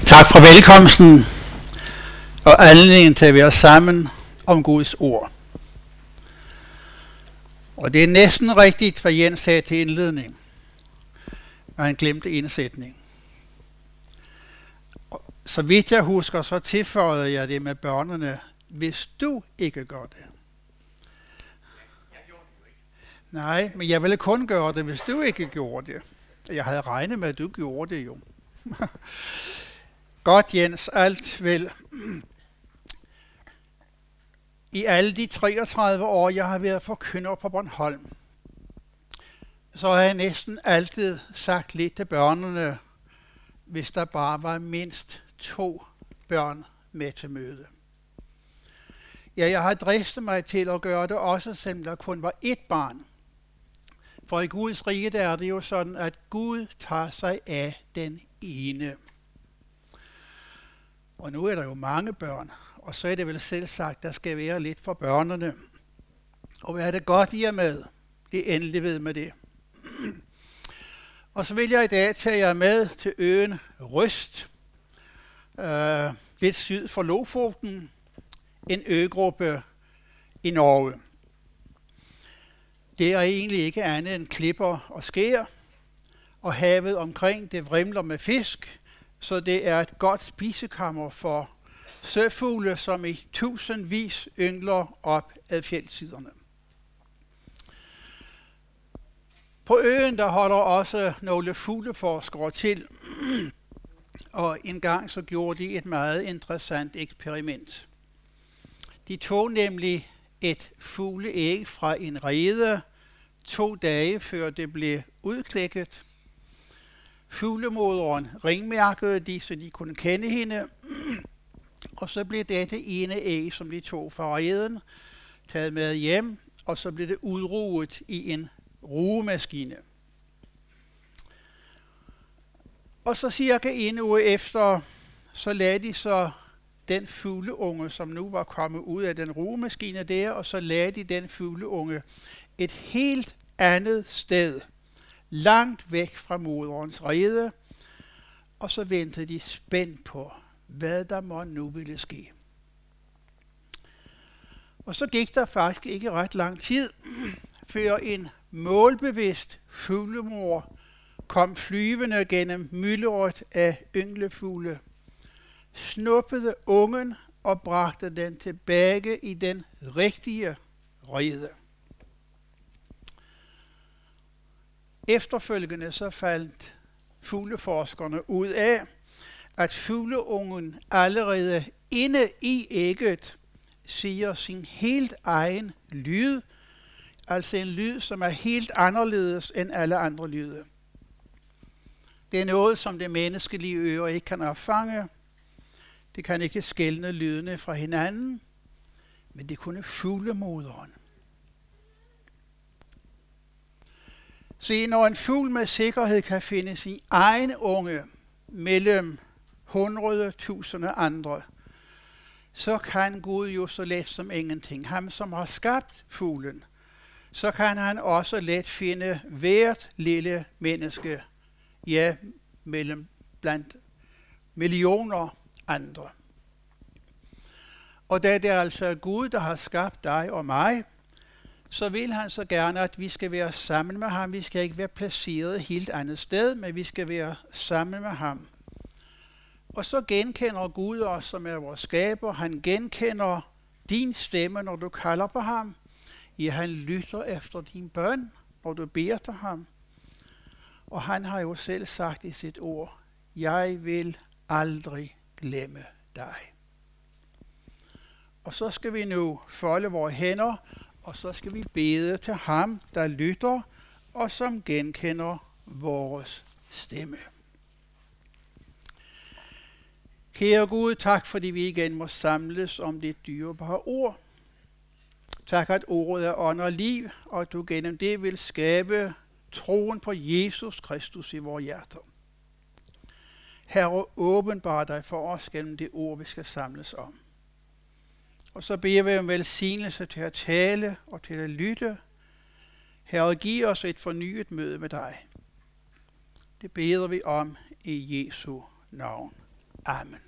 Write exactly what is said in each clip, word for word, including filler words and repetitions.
Tak for velkomsten og anledningen til at være sammen om Guds ord. Og det er næsten rigtigt, hvad Jens sagde til indledning, når han glemte indsætning. Så vidt jeg husker, så tilføjede jeg det med børnene, hvis du ikke gør det. Nej, men jeg ville kun gøre det, hvis du ikke gjorde det. Jeg havde regnet med, at du gjorde det jo. Godt, Jens, alt vel. I alle de treogtredive år, jeg har været forkynder på Bornholm, så har jeg næsten altid sagt lidt til børnene, hvis der bare var mindst to børn med til møde. Ja, jeg har dristet mig til at gøre det også, selvom der kun var ét barn. For i Guds rige der er det jo sådan, at Gud tager sig af den ene. Og nu er der jo mange børn, og så er det vel selv sagt, der skal være lidt for børnene. Og hvad er det godt, I er med? Det er endelig ved med det. Og så vil jeg i dag tage jer med til øen Røst, øh, lidt syd for Lofoten, en øgruppe i Norge. Det er egentlig ikke andet end klipper og skær, og havet omkring det vrimler med fisk, så det er et godt spisekammer for søfugle, som i tusindvis yngler op ad fjeldsiderne. På øen der holder også nogle fugleforskere til, og engang så gjorde de et meget interessant eksperiment. De tog nemlig et fugleæg fra en rede to dage før det blev udklækket. Fuglemoderen ringmærkede de, så de kunne kende hende, og så blev dette ene æg, som de tog fra reden, taget med hjem, og så blev det udruget i en rugemaskine. Og så cirka en uge efter, så lagde de så den fugleunge, som nu var kommet ud af den rugemaskine der, og så lagde de den fugleunge et helt andet sted, langt væk fra moderens rede, og så ventede de spændt på, hvad der må nu ville ske. Og så gik der faktisk ikke ret lang tid, før en målbevidst fuglemor kom flyvende gennem myldret af ynglefugle, snuppede ungen og bragte den tilbage i den rigtige rede. Efterfølgende så faldt fugleforskerne ud af, at fugleungen allerede inde i ægget siger sin helt egen lyd, altså en lyd, som er helt anderledes end alle andre lyde. Det er noget, som det menneskelige øre ikke kan opfange. Det kan ikke skelne lydene fra hinanden, men det kunne fuglemoderen. Se, når en fugl med sikkerhed kan finde sin egen unge mellem hundrede tusinde andre, så kan Gud jo så let som ingenting. Ham, som har skabt fuglen, så kan han også let finde hvert lille menneske, ja, mellem blandt millioner andre. Og da det er altså Gud, der har skabt dig og mig, så vil han så gerne, at vi skal være sammen med ham. Vi skal ikke være placeret et helt andet sted, men vi skal være sammen med ham. Og så genkender Gud os, som er vores skaber. Han genkender din stemme, når du kalder på ham. Ja, han lytter efter din bøn, når du beder til ham. Og han har jo selv sagt i sit ord, jeg vil aldrig glemme dig. Og så skal vi nu folde vores hænder, og så skal vi bede til ham, der lytter, og som genkender vores stemme. Kære Gud, tak fordi vi igen må samles om dit dyrebare ord. Tak at ordet er ånd og liv, og at du gennem det vil skabe troen på Jesus Kristus i vores hjerter. Herre, åbenbar dig for os gennem det ord, vi skal samles om. Og så beder vi om velsignelse til at tale og til at lytte. Herre, giv os et fornyet møde med dig. Det beder vi om i Jesu navn. Amen.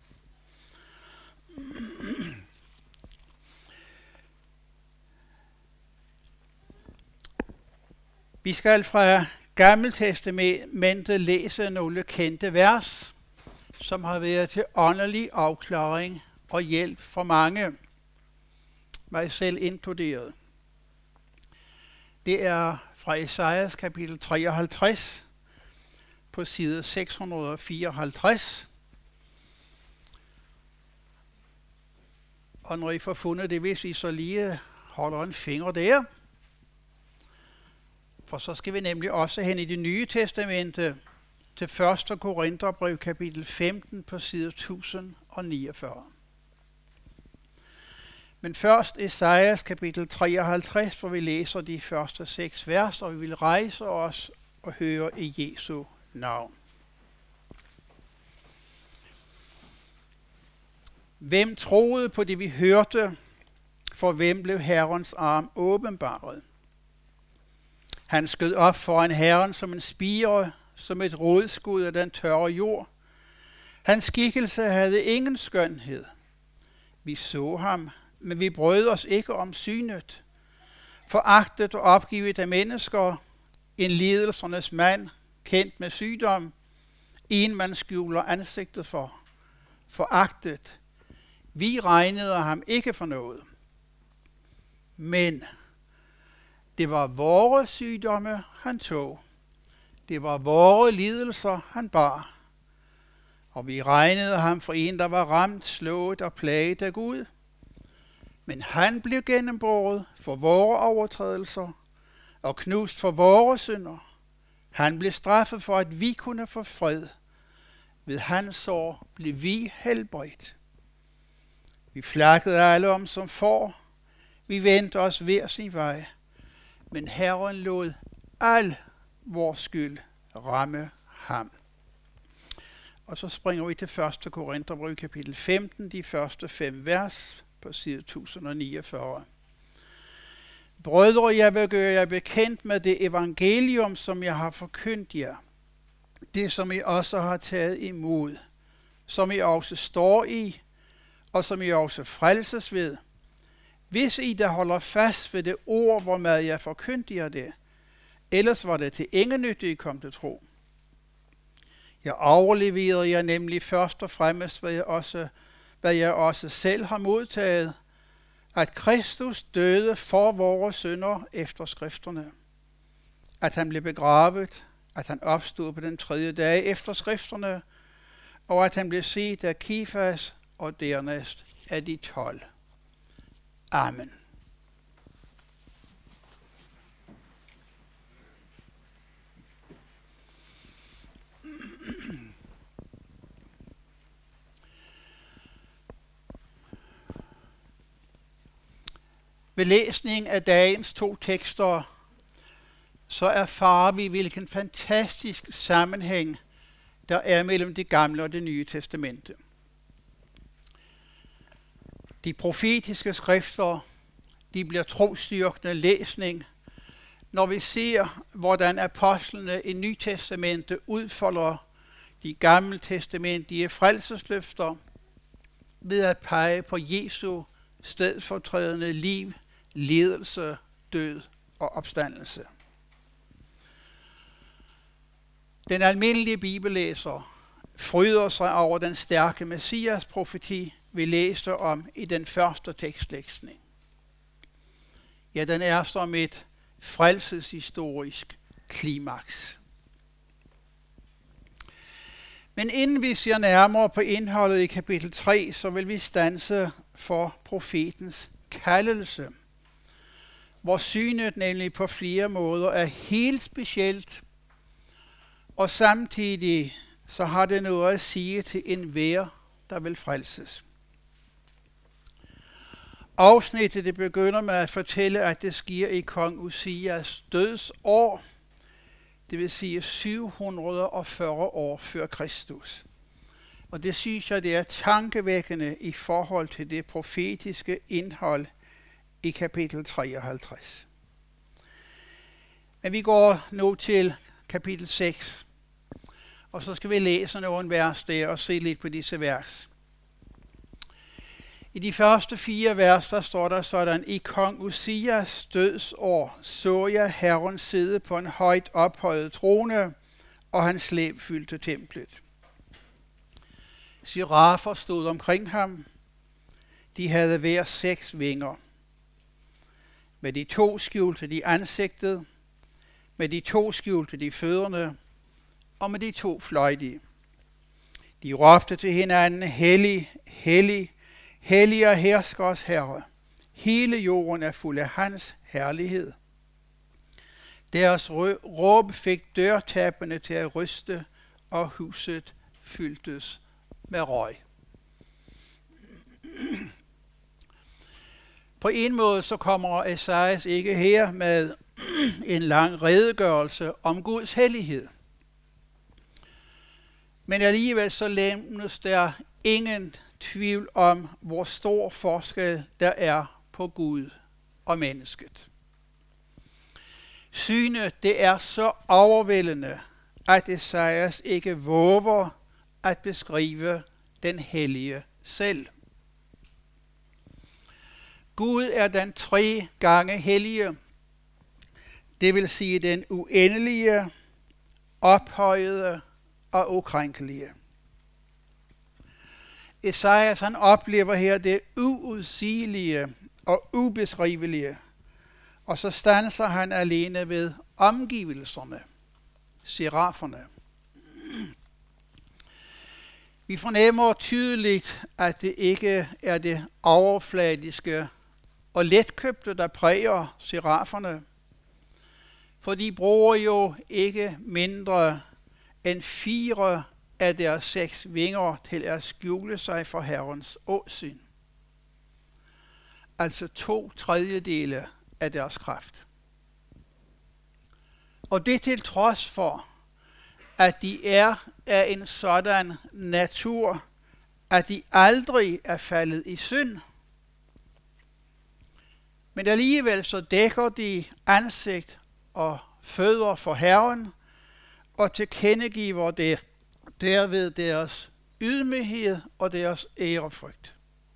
Vi skal fra Gammeltestamentet læse nogle kendte vers, som har været til åndelig afklaring og hjælp for mange, mig selv inkluderet. Det er fra Esajas kapitel treoghalvtreds på side seks hundrede og fireoghalvtreds. Og når I får fundet det, hvis I så lige holder en finger der, for så skal vi nemlig også hen i Det Nye Testamente til første Korintherbrev kapitel femten på side tusind og niogfyrre. Men først Esajas kapitel treoghalvtreds, hvor vi læser de første seks vers, og vi vil rejse os og høre i Jesu navn. Hvem troede på det, vi hørte, for hvem blev Herrens arm åbenbaret? Han skød op foran Herren som en spire, som et rodskud af den tørre jord. Hans skikkelse havde ingen skønhed. Vi så ham, men vi brød os ikke om synet. Foragtet og opgivet af mennesker, en lidelsernes mand, kendt med sygdom, en man skjuler ansigtet for. Foragtet. Vi regnede ham ikke for noget. Men det var vore sygdomme, han tog. Det var vore lidelser, han bar. Og vi regnede ham for en, der var ramt, slået og plaget af Gud. Men han blev gennembåret for vore overtrædelser og knust for vore synder. Han blev straffet for, at vi kunne få fred. Ved hans sår blev vi helbredt. Vi flakkede alle om som får. Vi vendte os hver sin vej. Men Herren lod al vores skyld ramme ham. Og så springer vi til første Korintherbrev kapitel femten, de første fem vers på side tusind og niogfyrre. Brødre, jeg vil gøre jer bekendt med det evangelium, som jeg har forkyndt jer. Det, som I også har taget imod, som I også står i, og som I også frelses ved. Hvis I da holder fast ved det ord, hvormed jeg forkyndte jer det, ellers var det til ingen nytte, I kom til tro. Jeg overleverede jer nemlig først og fremmest, hvad jeg også, hvad jeg også selv har modtaget, at Kristus døde for vores synder efter skrifterne, at han blev begravet, at han opstod på den tredje dag efter skrifterne, og at han blev set af Kefas og dernæst af de tolv. Amen. Ved læsning af dagens to tekster, så erfarer vi, hvilken fantastisk sammenhæng der er mellem det gamle og det nye testamente. De profetiske skrifter, de bliver trosstyrkende læsning, når vi ser, hvordan apostlene i Nytestamentet udfolder de gammeltestamentlige frelsesløfter ved at pege på Jesu stedfortrædende liv, lidelse, død og opstandelse. Den almindelige bibellæser fryder sig over den stærke Messias-profeti, vi læste om i den første tekstlæsning. Ja, den er som et frelseshistorisk klimaks. Men inden vi ser nærmere på indholdet i kapitel tre, så vil vi standse for profetens kaldelse, hvor synet nemlig på flere måder er helt specielt, og samtidig så har det noget at sige til enhver, der vil frelses. Afsnittet det begynder med at fortælle, at det sker i kong Uzias dødsår, det vil sige syv hundrede og fyrre år før Kristus. Og det synes jeg, det er tankevækkende i forhold til det profetiske indhold i kapitel treoghalvtreds. Men vi går nu til kapitel seks. Og så skal vi læse nogle vers der og se lidt på disse vers. I de første fire vers, der står der sådan: I kong Uzias dødsår så jeg Herren sidde på en højt ophøjet trone, og hans slæb fyldte templet. Serafer stod omkring ham. De havde hver seks vinger. Med de to skjulte de ansigtet, med de to skjulte de fødderne, og med de to fløj de. De råbte til hinanden: Hellig, hellig, hellig er herskers Herre. Hele jorden er fuld af hans herlighed. Deres råb fik dørtappene til at ryste, og huset fyldtes med røg. På en måde så kommer Esajas ikke her med en lang redegørelse om Guds hellighed. Men alligevel så lemnes der ingen tvivl om, hvor stor forskel der er på Gud og mennesket. Synet, det er så overvældende, at Esajas ikke våger at beskrive den hellige selv. Gud er den tre gange hellige, det vil sige den uendelige, ophøjede og ukrænkelige. Esajas han oplever her det uudsigelige og ubeskrivelige, og så standser han alene ved omgivelserne, seraferne. Vi fornemmer tydeligt, at det ikke er det overfladiske og letkøbte, der præger seraferne, for de bruger jo ikke mindre end fire af deres seks vinger til at skjule sig for Herrens åsyn. Altså to tredjedele af deres kraft. Og det til trods for, at de er af en sådan natur, at de aldrig er faldet i synd. Men alligevel så dækker de ansigt og fødder for Herren, og tilkendegiver det derved deres ydmyghed og deres ærefrygt.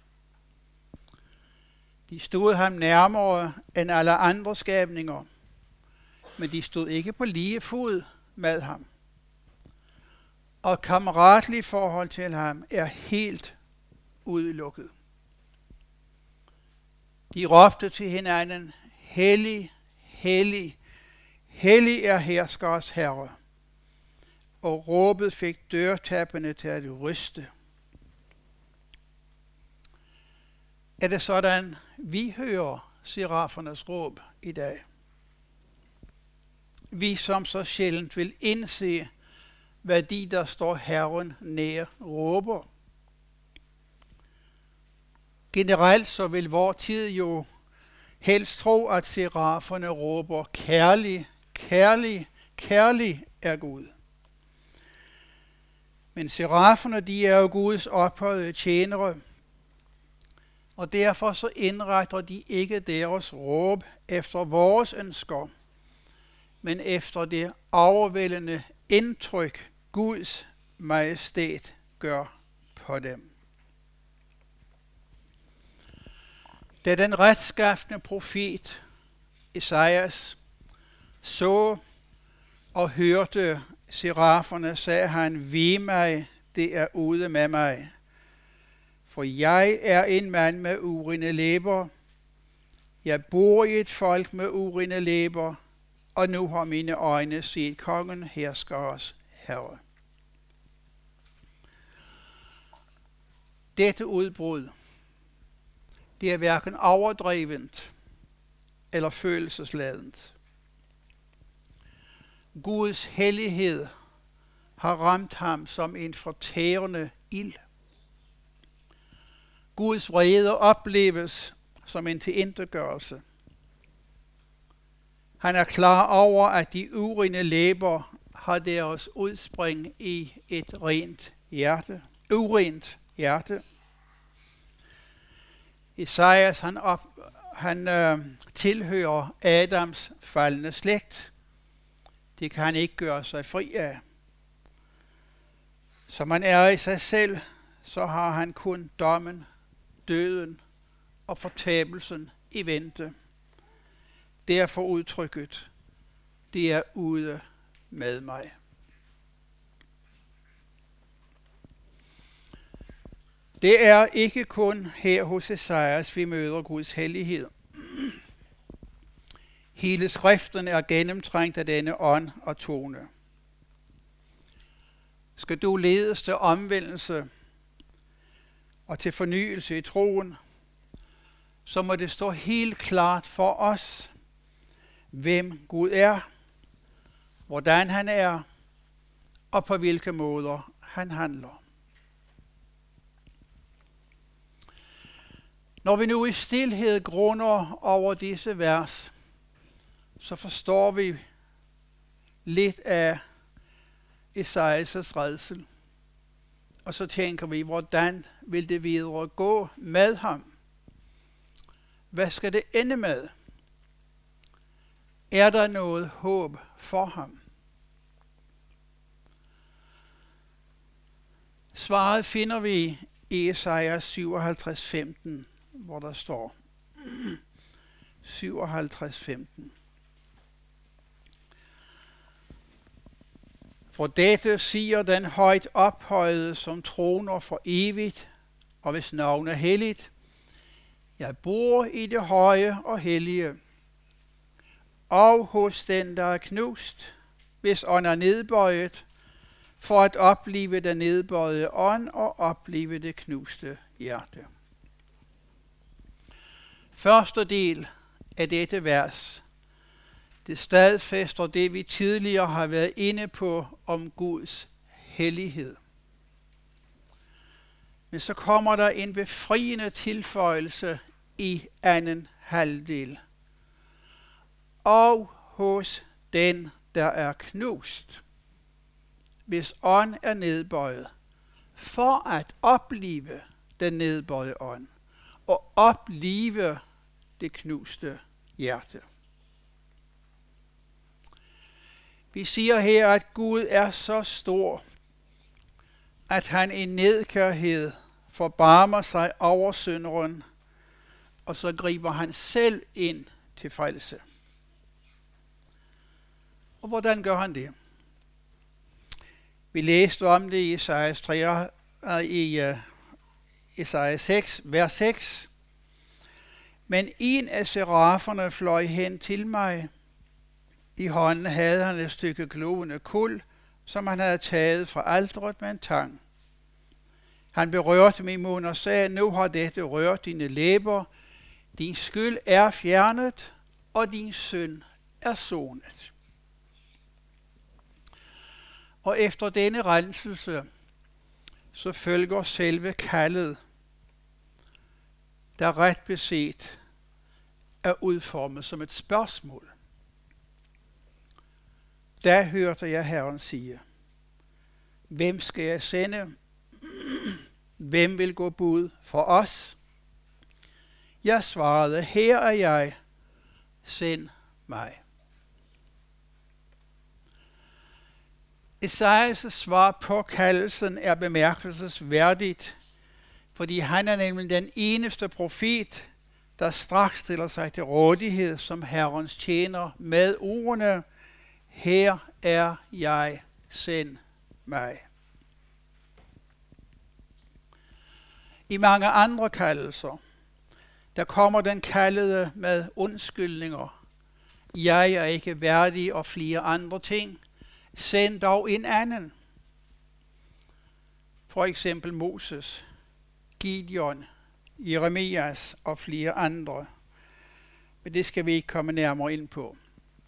De stod ham nærmere end alle andre skabninger, men de stod ikke på lige fod med ham. Og kammeratligt forhold til ham er helt udelukket. De råbte til hinanden: Hellig, hellig, hellig er herskers Herre. Og råbet fik dørtappene til at ryste. Er det sådan, vi hører serafernes råb i dag? Vi som så sjældent vil indse, hvad de, der står Herren nær, råber. Generelt så vil vor tid jo helst tro, at seraferne råber: Kærlig, kærlig, kærlig er Gud. Men seraferne, de er jo Guds ophøjede tjenere, og derfor så indretter de ikke deres råb efter vores ønsker, men efter det overvældende indtryk, Guds majestæt gør på dem. Da den retskaffende profet Esajas så og hørte seraferne, sagde han: Ve mig, det er ude med mig. For jeg er en mand med urene læber. Jeg bor i et folk med urene læber, og nu har mine øjne set kongen, herskers Herre. Dette udbrud, det er hverken overdrevent eller følelsesladent. Guds hellighed har ramt ham som en fortærende ild. Guds vrede opleves som en tilintetgørelse. Han er klar over, at de urene læber har deres udspring i et rent hjerte, urent hjerte. Esajas han, op, han øh, tilhører Adams faldne slægt. Det kan han ikke gøre sig fri af. Som han er i sig selv, så har han kun dommen, døden og fortabelsen i vente. Derfor udtrykket, det er ude med mig. Det er ikke kun her hos Esajas, vi møder Guds hellighed. Hele skriften er gennemtrængt af denne ånd og tone. Skal du ledes til omvendelse og til fornyelse i troen, så må det stå helt klart for os, hvem Gud er, hvordan han er, og på hvilke måder han handler. Når vi nu i stilhed grunder over disse vers, så forstår vi lidt af Esajas rædsel. Og så tænker vi, hvordan vil det videre gå med ham? Hvad skal det ende med? Er der noget håb for ham? Svaret finder vi i Esajas syvoghalvtreds femten, hvor der står syvoghalvtreds femten. For dette siger den højt ophøjede, som troner for evigt, og hvis navn er helligt. Jeg bor i det høje og hellige, og hos den, der er knust, hvis ånd er nedbøjet, for at oplive den nedbøjede ånd og oplive det knuste hjerte. Første del af dette vers, det stadfæster det, vi tidligere har været inde på om Guds hellighed. Men så kommer der en befriende tilføjelse i anden halvdel. Og hos den, der er knust, hvis ånd er nedbøjet, for at oplive den nedbøjede ånd og oplive det knuste hjerte. Vi siger her, at Gud er så stor, at han i nedkærhed forbarmer sig over synderen, og så griber han selv ind til frelse. Og hvordan gør han det? Vi læste om det i Esajas tre, i uh, Esajas seks, vers seks. Men en af seraferne fløj hen til mig. I hånden havde han et stykke glående kul, som han havde taget fra alteret med en tang. Han berørte min mund og sagde, nu har dette rørt dine læber. Din skyld er fjernet, og din synd er sonet. Og efter denne renselse, så følger selve kaldet, der ret beset er udformet som et spørgsmål. Da hørte jeg Herren sige, hvem skal jeg sende? Hvem vil gå bud for os? Jeg svarede, her er jeg, send mig. Esajas svar på kaldelsen er bemærkelsesværdigt, fordi han er nemlig den eneste profet, der straks stiller sig til rådighed som Herrens tjener med ordene, her er jeg, send mig. I mange andre kaldelser, der kommer den kaldede med undskyldninger. Jeg er ikke værdig og flere andre ting. Send dog en anden. For eksempel Moses, Gideon, Jeremias og flere andre. Men det skal vi ikke komme nærmere ind på.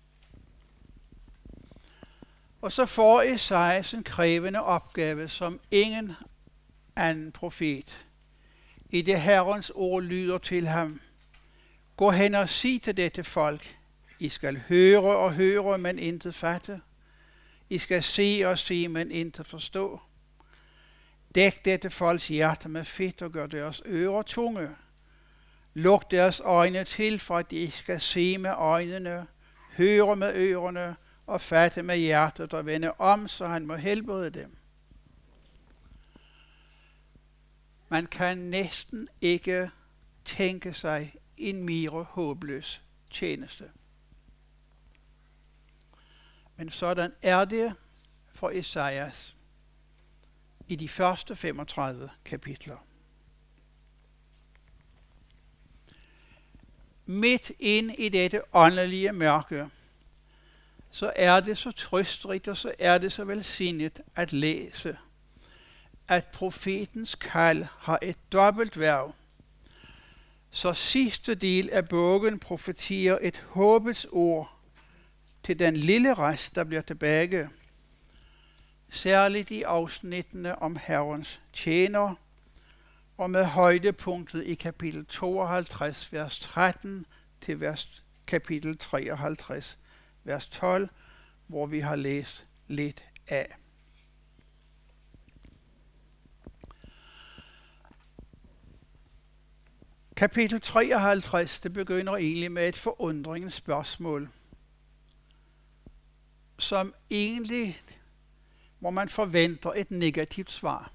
Og så får Esajas en krævende opgave, som ingen anden profet. I det Herrens ord lyder til ham, gå hen og sig til dette folk, I skal høre og høre, men intet fatte. I skal se og se, men intet forstå. Dæk dette folks hjerte med fedt og gør deres ører tunge. Luk deres øjne til, for at de skal se med øjnene, høre med ørerne og fatte med hjertet og vende om, så han må helbrede dem. Man kan næsten ikke tænke sig en mere håbløs tjeneste. Men sådan er det for Esajas i de første femogtredive kapitler. Midt ind i dette åndelige mørke, så er det så trøstrigt, og så er det så velsignet at læse, at profetens kald har et dobbelt værv. Så sidste del af bogen profeterer et håbets ord til den lille rest, der bliver tilbage, særligt i afsnittene om Herrens tjener, og med højdepunktet i kapitel tooghalvtreds, vers tretten til vers kapitel treoghalvtreds, vers tolv, hvor vi har læst lidt af. Kapitel treoghalvtreds, det begynder egentlig med et forundringens spørgsmål, som egentlig, hvor man forventer et negativt svar.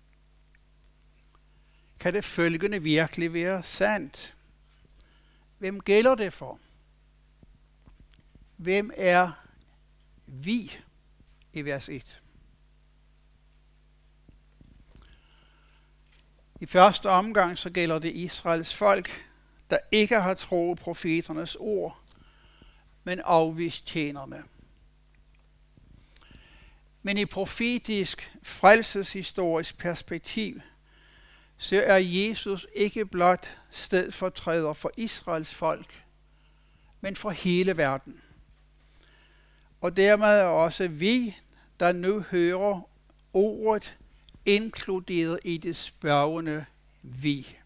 Kan det følgende virkelig være sandt? Hvem gælder det for? Hvem er vi i vers et? I første omgang så gælder det Israels folk, der ikke har troet profeternes ord, men afvist tjenerne. Men i profetisk frelseshistorisk perspektiv, så er Jesus ikke blot stedfortræder for Israels folk, men for hele verden. Og dermed er også vi, der nu hører ordet, inkluderet i det spørgende vi.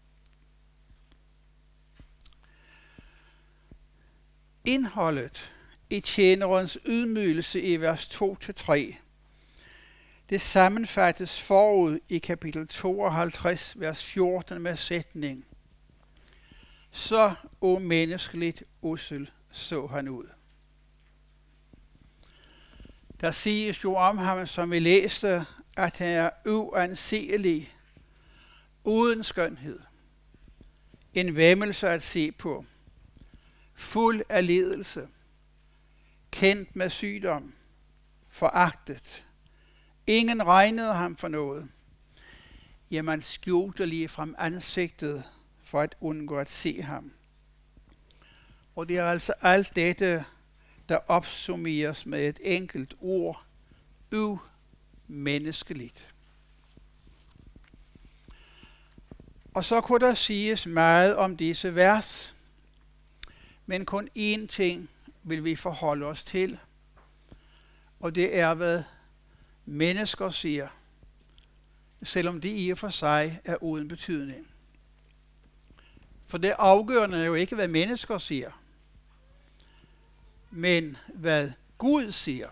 Indholdet i tjenerens ydmygelse i vers to til tre, det sammenfattes forud i kapitel tooghalvtreds, vers fjorten med sætning: Så umenneskeligt ussel så han ud. Der siges jo om ham, som vi læste, at han er uanselig, uden skønhed, en væmmelse at se på, fuld af lidelse, kendt med sygdom, foragtet. Ingen regnede ham for noget. Ja, man skjulte lige frem ansigtet for at undgå at se ham. Og det er altså alt dette, der opsummeres med et enkelt ord: umenneskeligt. Og så kunne der siges meget om disse vers, men kun én ting vil vi forholde os til, og det er, hvad mennesker siger, selvom det i og for sig er uden betydning. For det afgørende er jo ikke, hvad mennesker siger, men hvad Gud siger.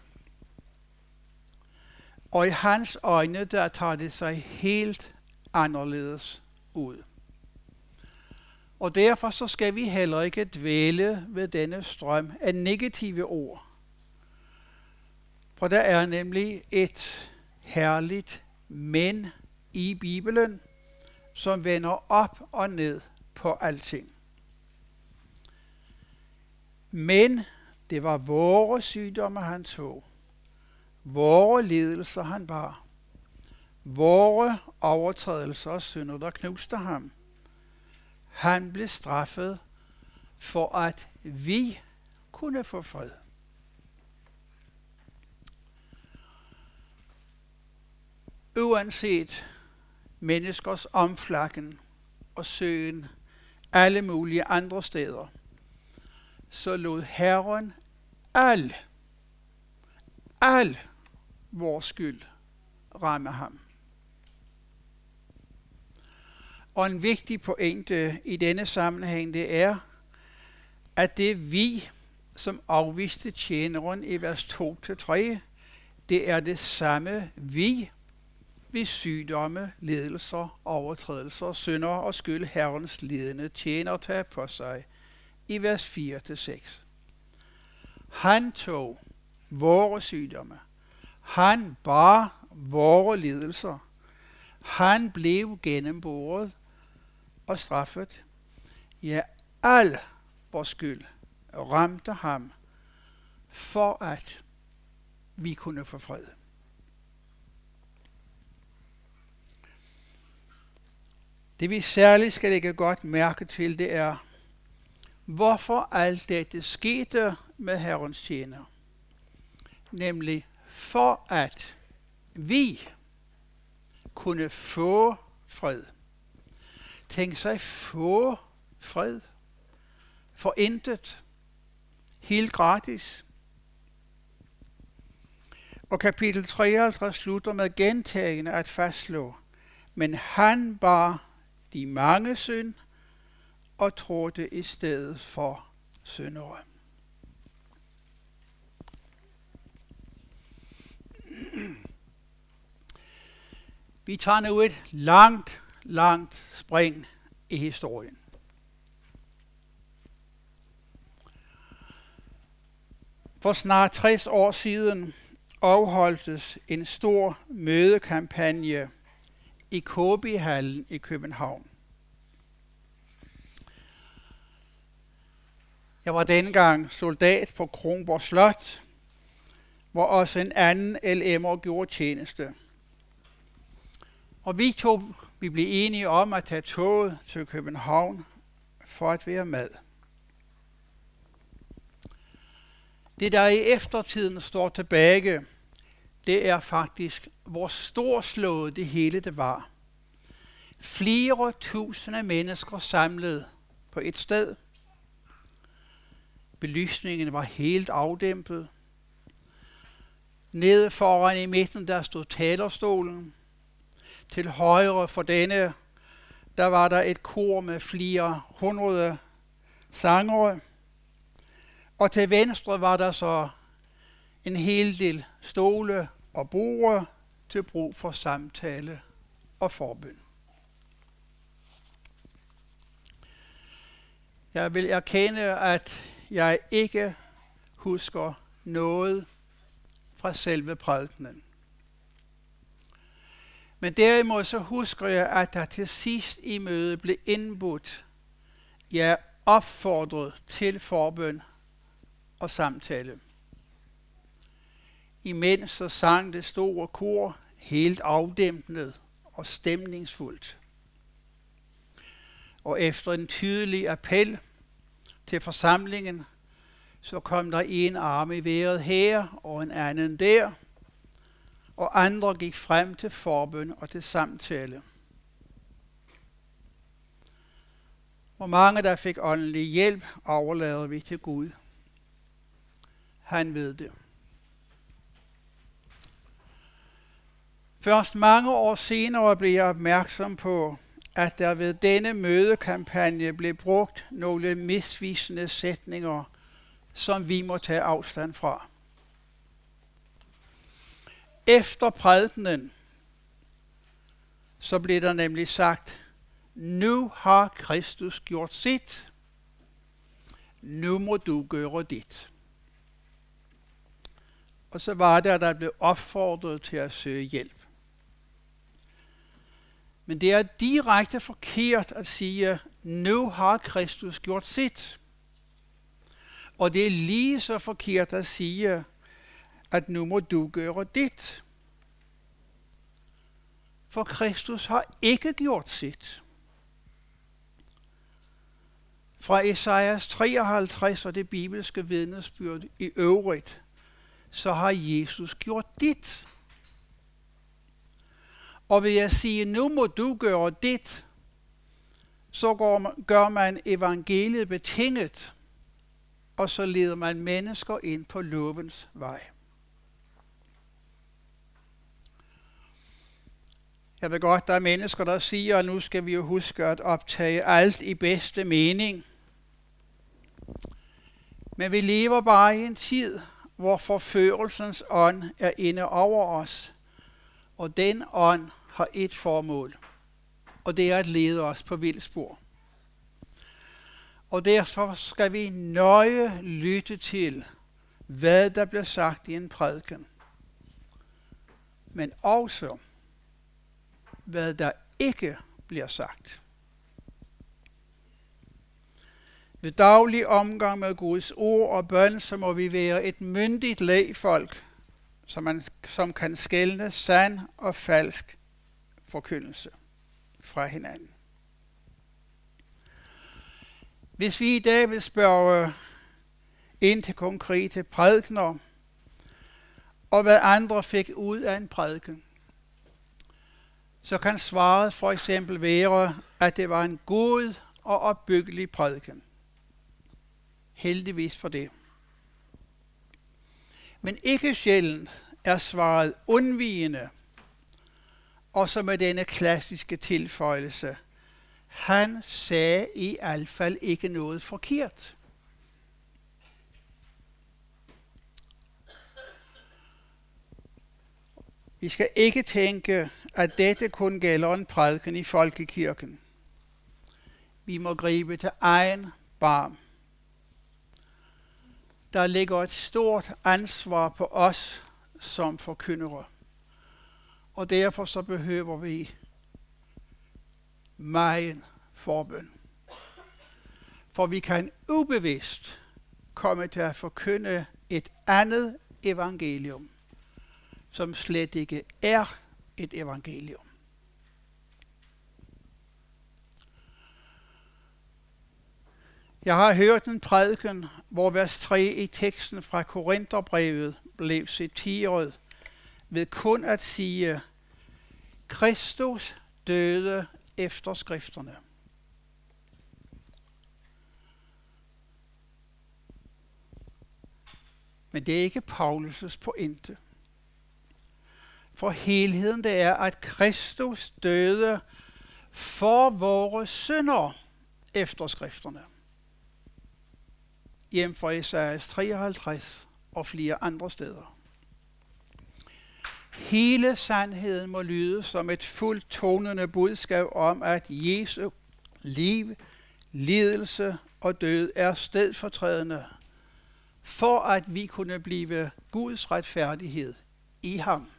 Og i hans øjne, der tager det sig helt anderledes ud. Og derfor så skal vi heller ikke dvæle ved denne strøm af negative ord. For der er nemlig et herligt men i Bibelen, som vender op og ned på alting. Men det var vore sygdomme, han tog. Vore lidelser, han bar. Vore overtrædelser og synder, der knuste ham. Han blev straffet for, at vi kunne få fred. Uanset menneskers omflakken og søgen alle mulige andre steder, så lod Herren al, al vores skyld ramme ham. Og en vigtig pointe i denne sammenhæng, det er, at det vi, som afviste tjeneren i vers to til tre, det er det samme vi, ved sygdomme, lidelser, overtrædelser, synder og skyld Herrens lidende tjener tager på sig i vers fire til seks. Han tog vore sygdomme. Han bar vore lidelser. Han blev gennemboret og straffet. Ja, al vores skyld ramte ham, for at vi kunne få fred. Det vi særligt skal lægge godt mærke til, det er, hvorfor alt dette skete med Herrens tjener. Nemlig for at vi kunne få fred. Tænk sig få fred. For intet. Helt gratis. Og kapitel treoghalvtreds slutter med gentagende at fastslå, men han bar de mange synd og trådte i stedet for syndere. Vi tager nu et langt, langt spring i historien. For snart tres år siden afholdtes en stor mødekampagne i K B-hallen i København. Jeg var dengang soldat på Kronborg Slot, hvor også en anden L M'er gjorde tjeneste. Og vi to vi blev enige om at tage toget til København for at være med. Det, der i eftertiden står tilbage, det er faktisk, hvor storslået det hele det var. Flere tusinde mennesker samlet på et sted. Belysningen var helt afdæmpet. Nede foran i midten, der stod talerstolen. Til højre for denne, der var der et kor med flere hundrede sangere. Og til venstre var der så en hel del stole og borde til brug for samtale og forbøn. Jeg vil erkende, at jeg ikke husker noget fra selve prædikenen. Men derimod så husker jeg, at der til sidst i mødet blev indbudt, ja, opfordret til forbøn og samtale. Imens så sang det store kor helt afdæmpet og stemningsfuldt. Og efter en tydelig appel til forsamlingen, så kom der en arm i vejret her og en anden der, og andre gik frem til forbøn og til samtale. Hvor mange der fik åndelig hjælp, overlader vi til Gud. Han ved det. Først mange år senere blev jeg opmærksom på, at der ved denne mødekampagne blev brugt nogle misvisende sætninger, som vi må tage afstand fra. Efter prædikenen, så blev der nemlig sagt, nu har Kristus gjort sit, nu må du gøre dit. Og så var der, der blev opfordret til at søge hjælp. Men det er direkte forkert at sige, nu har Kristus gjort sit. Og det er lige så forkert at sige, at nu må du gøre dit. For Kristus har ikke gjort sit. Fra Esajas treoghalvtreds og det bibelske vidnesbyrd i øvrigt, så har Jesus gjort dit. Og ved at sige, nu må du gøre dit, så går, gør man evangeliet betinget, og så leder man mennesker ind på lovens vej. Jeg ved godt, der er mennesker, der siger, at nu skal vi jo huske at optage alt i bedste mening. Men vi lever bare i en tid, hvor forførelsens ånd er inde over os, og den ånd har et formål, og det er at lede os på vildspor. Og derfor skal vi nøje lytte til, hvad der bliver sagt i en prædiken. Men også, hvad der ikke bliver sagt. Ved daglig omgang med Guds ord og bøn, så må vi være et myndigt lægfolk, som, man, som kan skelne sand og falsk forkyndelse fra hinanden. Hvis vi i dag vil spørge ind til konkrete prædikener, og hvad andre fik ud af en prædiken, så kan svaret for eksempel være, at det var en god og opbyggelig prædiken. Heldigvis for det. Men ikke sjældent er svaret undvigende, og så med denne klassiske tilføjelse: han sagde i hvert fald ikke noget forkert. Vi skal ikke tænke, at dette kun gælder en prædiken i folkekirken. Vi må gribe til egen barm. Der ligger et stort ansvar på os som forkyndere, og derfor så behøver vi megen forbøn. For vi kan ubevidst komme til at forkynde et andet evangelium, som slet ikke er et evangelium. Jeg har hørt en prædiken, hvor vers tre i teksten fra Korintherbrevet blev citeret ved kun at sige: Kristus døde efter skrifterne. Men det er ikke Paulus' pointe. For helheden det er, at Kristus døde for vores synder efter skrifterne. Hjem fra Esajas treoghalvtreds og flere andre steder. Hele sandheden må lyde som et fuldt tonende budskab om, at Jesu liv, lidelse og død er stedfortrædende, for at vi kunne blive Guds retfærdighed i ham.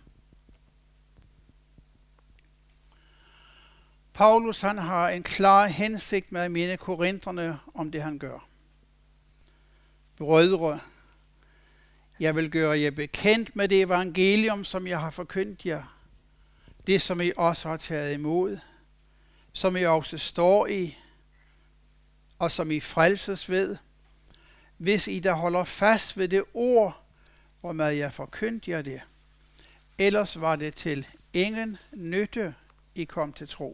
Paulus han har en klar hensigt med at minde korinterne om det han gør. Brødre, jeg vil gøre jer bekendt med det evangelium, som jeg har forkyndt jer. Det, som I også har taget imod, som I også står i, og som I frelses ved, hvis I der holder fast ved det ord, hvormed jeg forkyndt jer det. Ellers var det til ingen nytte, I kom til tro.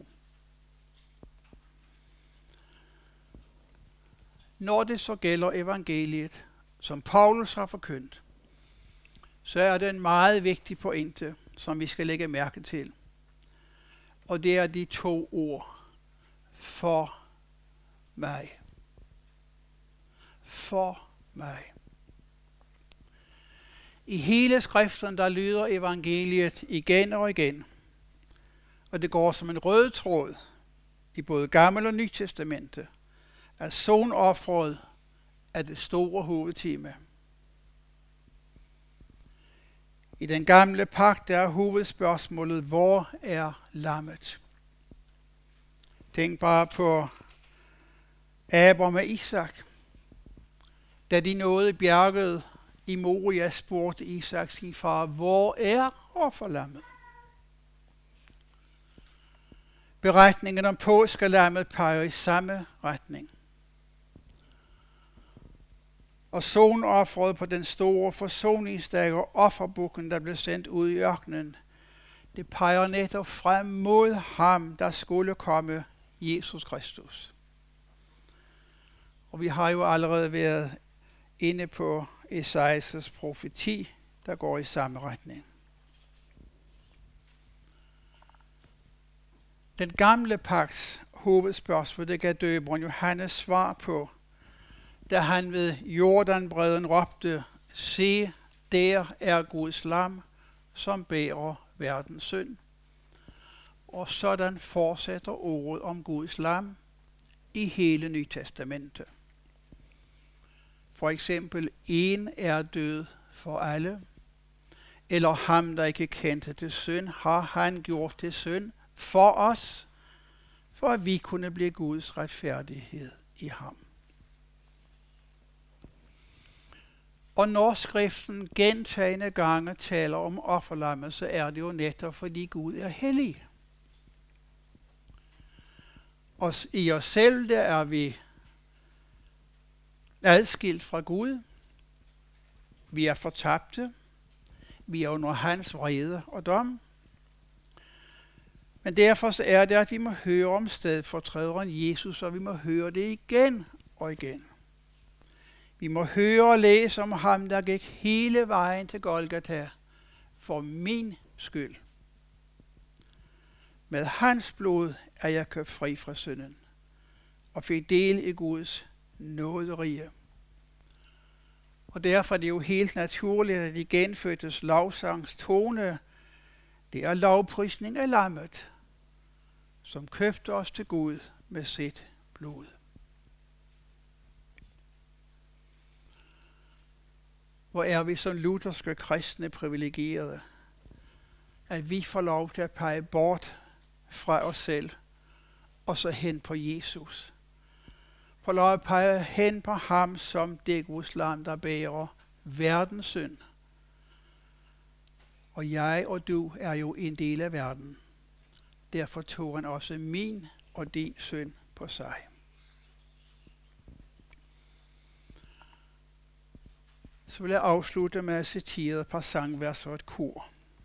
Når det så gælder evangeliet, som Paulus har forkyndt, så er det en meget vigtig pointe, som vi skal lægge mærke til. Og det er de to ord: for mig. For mig. I hele skriften, der lyder evangeliet igen og igen. Og det går som en rød tråd i både Gammel og Nyt Testamente, at sonofferet er det store hovedtema. I den gamle pagt er hovedspørgsmålet: hvor er lammet? Tænk bare på Abraham og Isak. Da de nåede bjerget i Moria, spurgte Isak sin far: hvor er offerlammet? Beretningen om påskelammet peger i samme retning. Og sonofferet på den store forsoningsdag og offerbukken, der blev sendt ud i ørkenen, det peger netop frem mod ham, der skulle komme, Jesus Kristus. Og vi har jo allerede været inde på Esajas profeti, der går i samme retning. Den gamle pagts hovedspørgsmål, det gav døberen Johannes svar på, da han ved Jordanbredden råbte: se, der er Guds lam, som bærer verdens synd. Og sådan fortsætter ordet om Guds lam i hele Nye Testamente. For eksempel: en er død for alle, eller ham, der ikke kendte til synd, har han gjort til synd for os, for at vi kunne blive Guds retfærdighed i ham. Og når skriften gentagne gange taler om offerlammet, så er det jo netop fordi Gud er hellig. Og i os selv der er vi adskilt fra Gud. Vi er fortabte. Vi er under hans vrede og dom. Men derfor så er det, at vi må høre om stedfortræderen Jesus, og vi må høre det igen og igen. Vi må høre og læse om ham, der gik hele vejen til Golgata for min skyld. Med hans blod er jeg købt fri fra synden og fik del i Guds nåderige. Og derfor er det jo helt naturligt, at i genfødtes lovsangs tone, det er lovprisning af lammet, som købte os til Gud med sit blod. Hvor er vi som lutherske kristne privilegerede, at vi får lov til at pege bort fra os selv og så hen på Jesus. Får lov at pege hen på ham som det Guds lam, der bærer verdens synd. Og jeg og du er jo en del af verden. Derfor tog han også min og din synd på sig. Så vil jeg afslutte med at citere et par sangvers og et kor.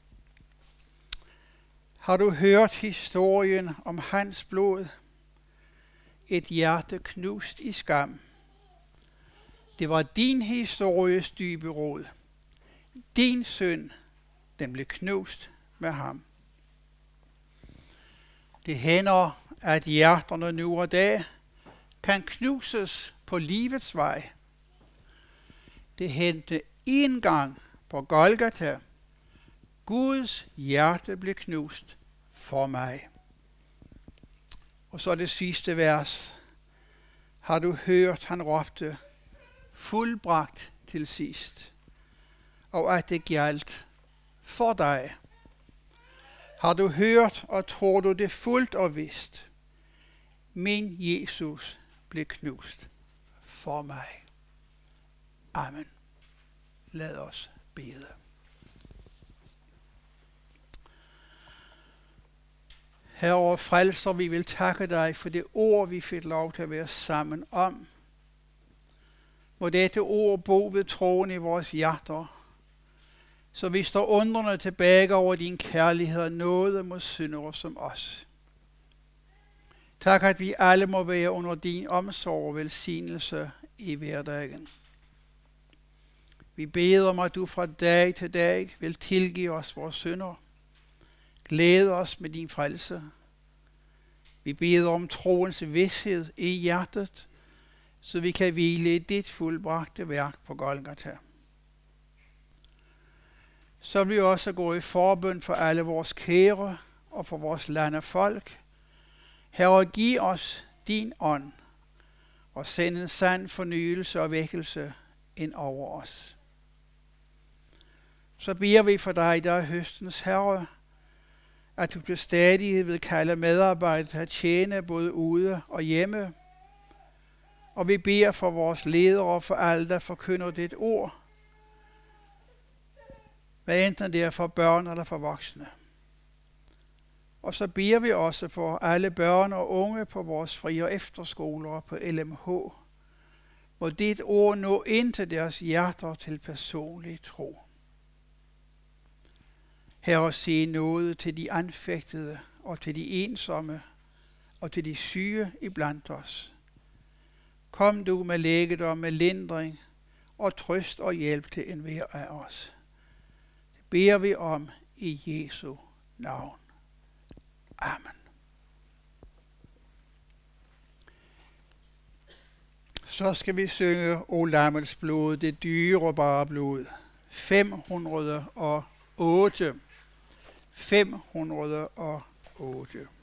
Har du hørt historien om hans blod? Et hjerte knust i skam. Det var din histories dybe rod. Din synd, den blev knust med ham. Det hænder, at hjerterne nu og dag kan knuses på livets vej. Det hændte en gang på Golgata. Guds hjerte blev knust for mig. Og så det sidste vers. Har du hørt, han råbte, fuldbragt til sidst, og at det gjaldt for dig. Har du hørt, og tror du det fuldt og vist, min Jesus blev knust for mig. Amen. Lad os bede. Herre frelser, vi vil takke dig for det ord, vi fik lov til at være sammen om. Må dette ord bo ved troen i vores hjerter, så vi står undrende tilbage over din kærlighed og nåde mod syndere som os. Tak, at vi alle må være under din omsorg og velsignelse i hverdagen. Vi beder om, at du fra dag til dag vil tilgive os vores synder. Glæde os med din frelse. Vi beder om troens vished i hjertet, så vi kan hvile i dit fuldbragte værk på Golgata. Så vil vi også gå i forbøn for alle vores kære og for vores land og folk. Herre, giv os din ånd og send en sand fornyelse og vækkelse ind over os. Så beder vi for dig, der er høstens herre, at du til stadighed vil kalde medarbejdere til at tjene både ude og hjemme. Og vi beder for vores ledere og for alle, der forkynder dit ord. Hvad enten det er for børn eller for voksne. Og så beder vi også for alle børn og unge på vores fri- og efterskoler og på L M H. Må dit ord nå ind til deres hjerter til personlig tro. Herre, se nåde til de anfægtede og til de ensomme og til de syge iblandt os. Kom du med lægedom, med lindring og trøst og hjælp til enhver af os. Det beder vi om i Jesu navn. Amen. Så skal vi synge O lammets blod, det dyrebare blod. fem hundrede og otte. fem hundrede og otte.